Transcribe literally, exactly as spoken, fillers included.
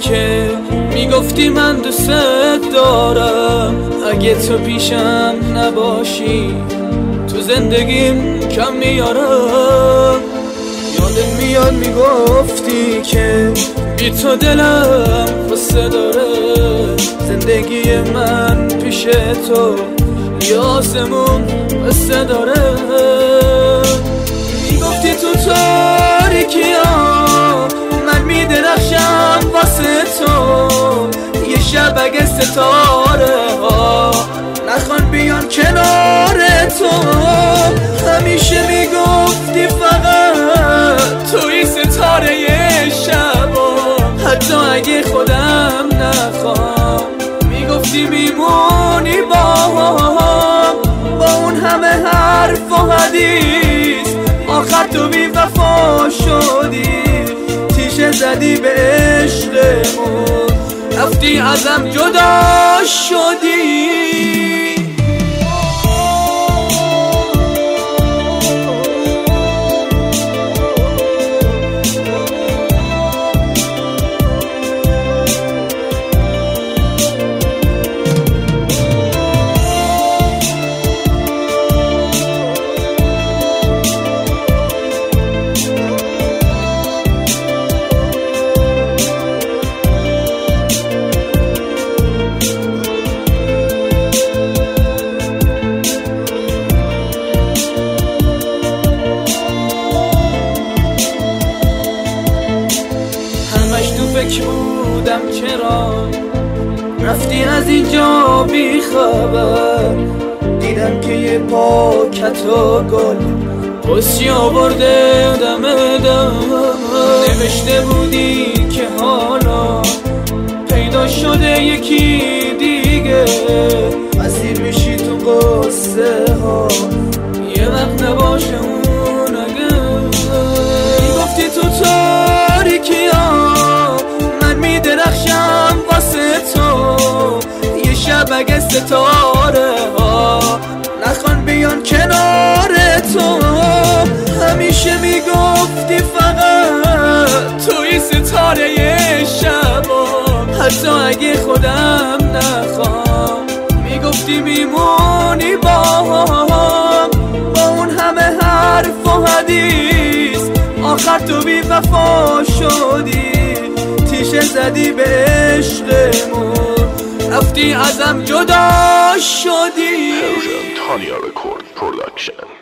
که میگفتی من دوست دارم، اگه تو پیشم نباشی تو زندگیم کم میارم. یادت میاد میگفتی که بی تو دلم قصه داره، زندگی من پیش تو یاسمون قصه داره. میگفتی تو تاریکی ها من میدرخشم واسه تو، یه شب اگه ستاره ها نخوان بیان کنار تو. همیشه میگفتی فقط توی ستاره شبا، حتی اگه خودم نخوام میگفتی میمونی با هم. با اون همه حرف و حدیث آخر تو بی وفا شدی، تیشه زدی به عشقمون رفتی ازم جدا شدی. فکر بودم چرا رفتی از اینجا بی خبر، دیدم که یه پاکت و گل قصی آورده دم دم. نوشته بودی که حالا پیدا شده یکی دیگه، اسیر میشی تو قصه ها یه وقت نباشه اون اگه. میگفتی تو تاریکی ها میدرخشم واسه تو، یه شب اگه ستاره ها نخوان بیان کنار تو. همیشه میگفتی فقط توی ستاره شبا، حتی اگه خودم نخوام میگفتی میمونی با هم. با اون همه حرف و حدیث آخر تو بی وفا شدی، تیشه زدی به عشقمون رفتی ازم جدا شدی. Persian Tanya Record Production.